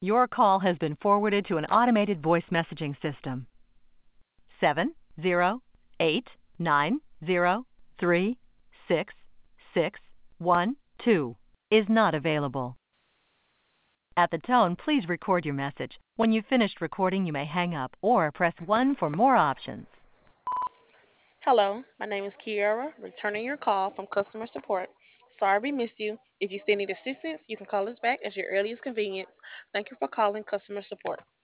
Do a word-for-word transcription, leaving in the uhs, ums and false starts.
Your call has been forwarded to an automated voice messaging system. Seven zero eight nine zero three six six one two is not available. At the tone, please record your message. When you've finished recording, you may hang up or press one for more options. Hello, my name is Kiara, returning your call from customer support. Sorry we missed you. If you still need assistance, you can call us back at your earliest convenience. Thank you for calling customer support.